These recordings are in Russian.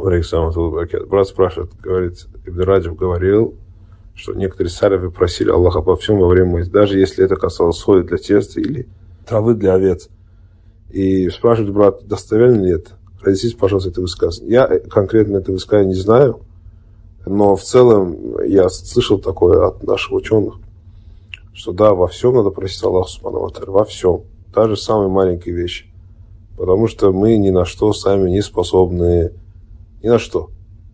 Брат спрашивает, говорит, Ибн Раджаб говорил, что некоторые салафы просили Аллаха обо всем во время молитвы, даже если это касалось соли для теста или травы для овец. И спрашивает брат, достоверно ли это? Разъясните, пожалуйста, это высказывание. Я конкретно это высказывание не знаю, но в целом я слышал такое от наших ученых, что да, во всем надо просить Аллаха Субхану ва Тааля, во всем, даже самые маленькие вещи, потому что мы ни на что сами не способны, ни на что,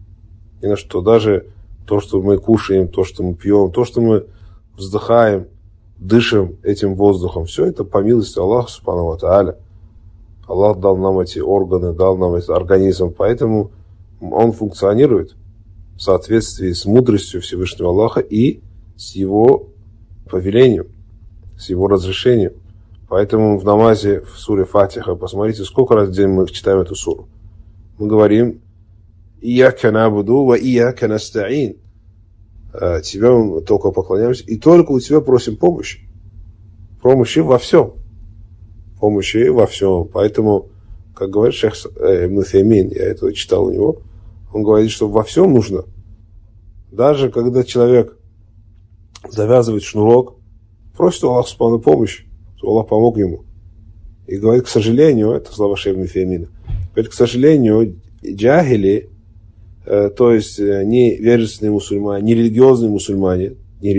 даже то, что мы кушаем, то, что мы пьем, то, что мы вздыхаем, дышим этим воздухом, все это по милости Аллаха Субхану ва Тааля. Аллах дал нам эти органы, дал нам этот организм, поэтому он функционирует в соответствии с мудростью Всевышнего Аллаха и с его повелением, с его разрешением. Поэтому в намазе, в суре Фатиха, посмотрите, сколько раз в день мы читаем эту суру. Мы говорим «Ияка набуду ва ияка настаин». Тебя мы только поклоняемся и только у тебя просим помощи. Помощи во всем. Помощи во всем. Поэтому, как говорит шейх Ибн Таймин, я это читал у него, он говорит, что во всем нужно. Даже когда человек завязывает шнурок, просит у Аллаха Субхану помощи, чтобы Аллах помог ему. И говорит, к сожалению, это слова шейха Ибн Таймина, говорит, к сожалению, джахили, то есть невежественные мусульмане, нерелигиозные мусульмане,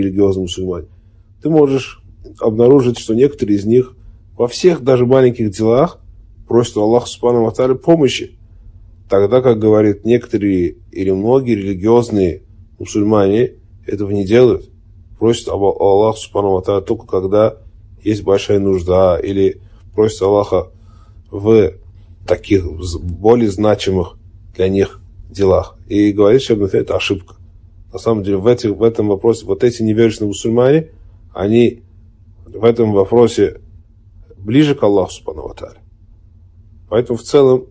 ты можешь обнаружить, что некоторые из них во всех даже маленьких делах просят у Аллаха Субхану ва Тааля помощи. Тогда, как говорит, некоторые или многие религиозные мусульмане этого не делают. Просят Аллаха Субхану ва Тааля только когда есть большая нужда, или просят Аллаха в таких более значимых для них делах. И говорит, что это ошибка. На самом деле в этом вопросе, вот эти неверующие мусульмане, они в этом вопросе ближе к Аллаху Субхану ва Тааля. Поэтому в целом,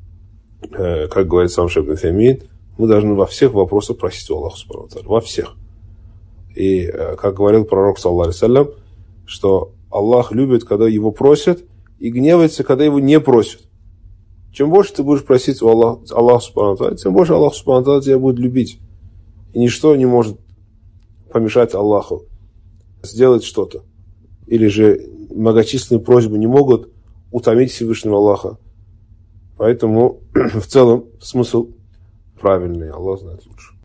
как говорит сам шейх Ибн Таймин, мы должны во всех вопросах просить у Аллаха Субхану ва Тааля. Во всех. И как говорил пророк, саллаллаху алейхи ва саллям, что Аллах любит, когда его просят, и гневается, когда его не просят. Чем больше ты будешь просить у Аллаха Субхану ва Тааля, тем больше Аллах Субхану ва Тааля тебя будет любить. И ничто не может помешать Аллаху сделать что-то. Или же многочисленные просьбы не могут утомить Всевышнего Аллаха. Поэтому в целом смысл правильный. Аллах знает лучше.